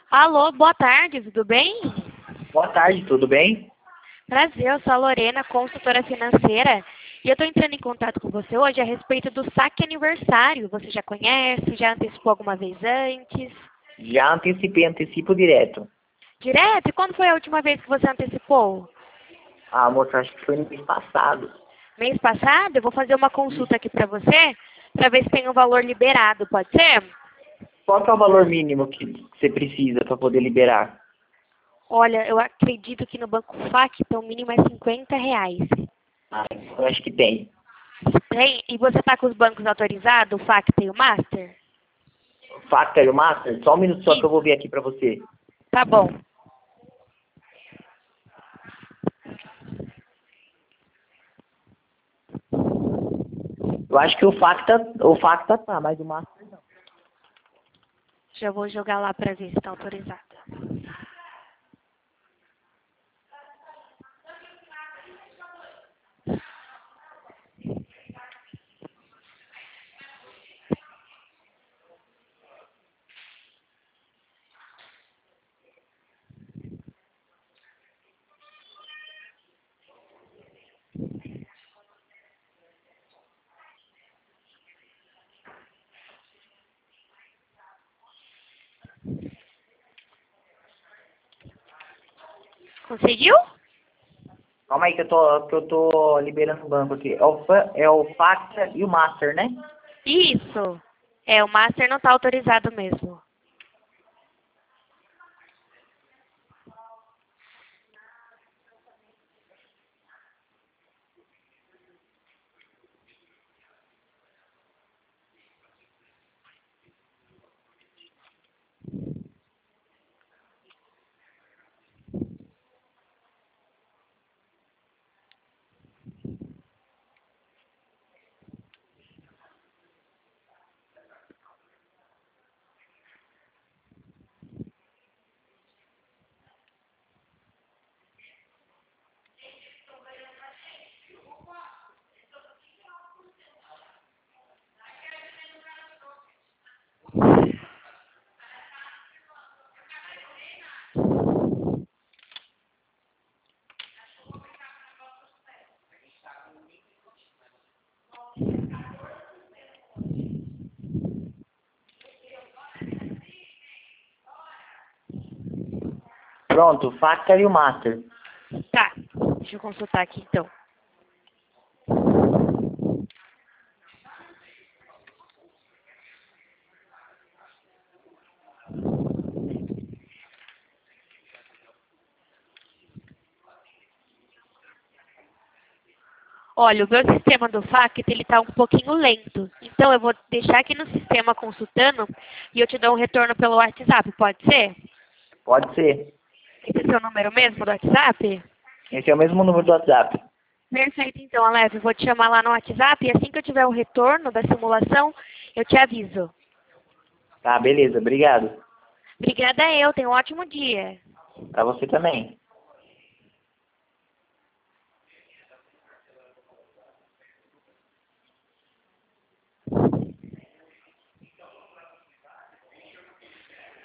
Alô, boa tarde, tudo bem? Boa tarde, tudo bem? Prazer, eu sou a Lorena, consultora financeira, e eu estou entrando em contato com você hoje a respeito do saque aniversário. Você já conhece? Já antecipou alguma vez antes? Já antecipei, antecipo direto. Direto? E quando foi a última vez que você antecipou? Ah, moça, acho que foi no mês passado. Mês passado? Eu vou fazer uma consulta aqui para você, para ver se tem um valor liberado, pode ser? Qual que é o valor mínimo que você precisa para poder liberar? Olha, eu acredito que no Banco FAC, então o mínimo é R$ 50. Ah, eu acho que tem. Tem? E você está com os bancos autorizados, o FAC tem o Master? Factor e o Master? Só um minuto só que Sim. eu vou ver aqui para você. Tá bom. Eu acho que o Facta tá, mas o Master não. Já vou jogar lá para ver se está autorizado. Conseguiu? Calma aí que eu tô liberando o banco aqui. É o Facta e o Master, né? Isso. É, o Master não está autorizado mesmo. Pronto, o Facta e o Master. Tá. Deixa eu consultar aqui então. Olha, o meu sistema do FAC, ele está um pouquinho lento. Então, eu vou deixar aqui no sistema consultando e eu te dou um retorno pelo WhatsApp, pode ser? Pode ser. Esse é seu número mesmo do WhatsApp? Esse é o mesmo número do WhatsApp. Perfeito, então, Aleve. Vou te chamar lá no WhatsApp e assim que eu tiver o retorno da simulação, eu te aviso. Tá, beleza, obrigado. Obrigada eu. Tenha um ótimo dia. Pra você também.